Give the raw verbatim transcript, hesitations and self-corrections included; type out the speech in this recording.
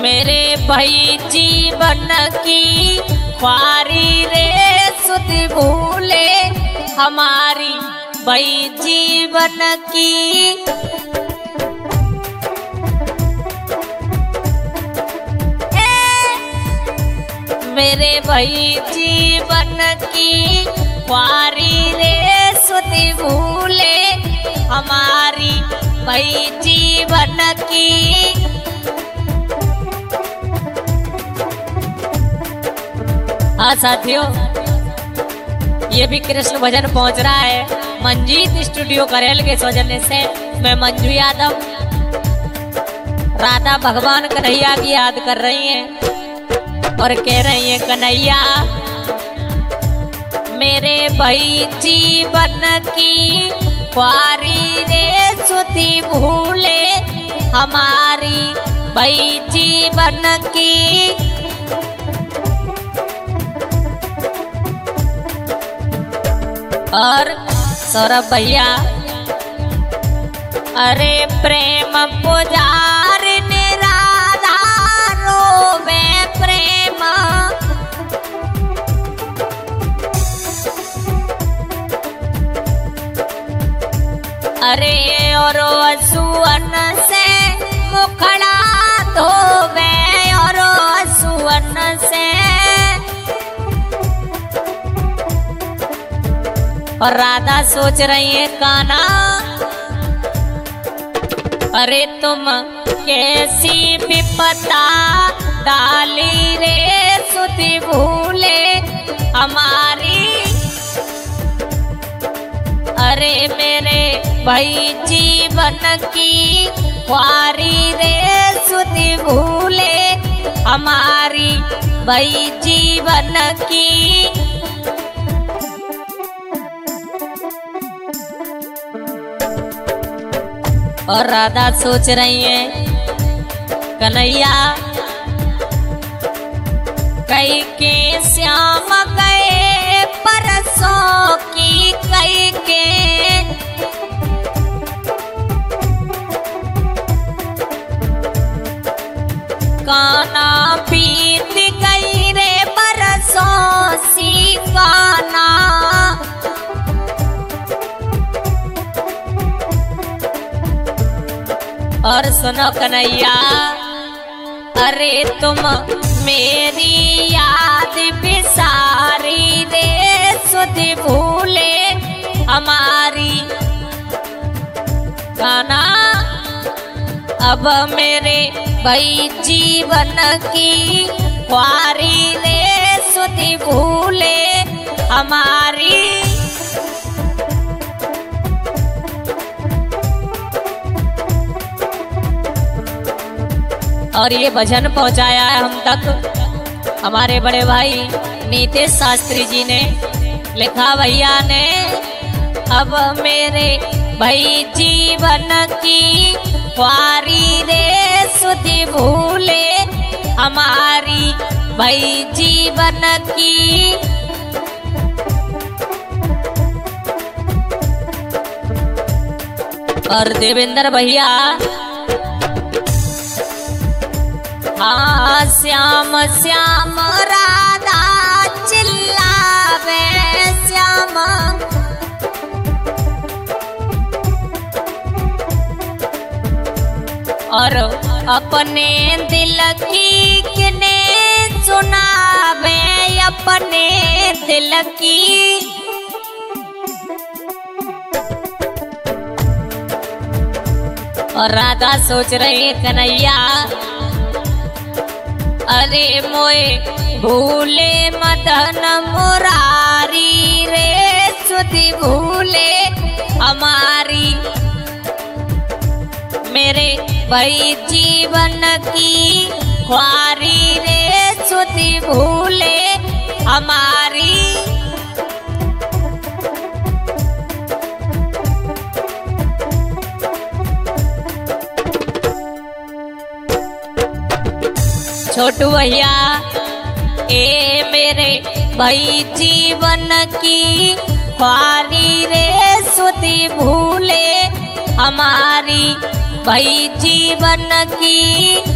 मेरे भाई जीवन की ख्वारी रे सुध भूले हमारी भाई जीवन की। ए, मेरे भाई जीवन की ख्वारी रे सुध भूले हमारी भाई जीवन की। हाँ साथियों, ये भी कृष्ण भजन पहुंच रहा है मंजीत स्टूडियो करेल के सौजन्य से। मैं मंजू यादव राधा भगवान कन्हैया की याद कर रही हैं और कह रही हैं, कन्हैया मेरे भाई जीवन की ख्वारी रे सुधी भूले हमारी भाई जीवन की। और सौरभ भैया, अरे प्रेम पुजार ने राधा रोवे प्रेम, अरे और सुअन से मुखड़ा धोवे और सुअन से। और राधा सोच रही है काना, अरे तुम कैसी विपदा डाली रे सुधी भूले हमारी। अरे मेरे भाई जीवन की ख्वारी रे सुधी भूले हमारी भाई जीवन की। और राधा सोच रही है, कन्हैया कई के श्याम गए परसों की कई के, काना बीत गई रे परसों सी काना। और सुनो कन्हैया, अरे तुम मेरी याद बिसारी रे सुध भूले हमारी। काना अब मेरे भाई जीवन की ख्वारी रे सुध भूले हमारी। और ये भजन पहुंचाया है हम तक हमारे बड़े भाई नीतीश शास्त्री जी ने। लिखा भैया ने, अब मेरे भाई जीवन की ख्वारी रे सुधी भूले हमारी भाई जीवन की। और देवेंद्र भैया, हाँ श्याम श्याम राधा चिल्लावे श्याम, और अपने दिल की किने सुनावे अपने दिल की। और राधा सोच रही कन्हैया, अरे मोए भूले मदन मुरारी रे सुधी भूले हमारी। मेरे भाई जीवन की ख्वारी रे सुधी भूले हमारी। छोटू भैया, ए मेरे भाई जीवन की ख्वारी रे सुधी भूले हमारी भाई जीवन की।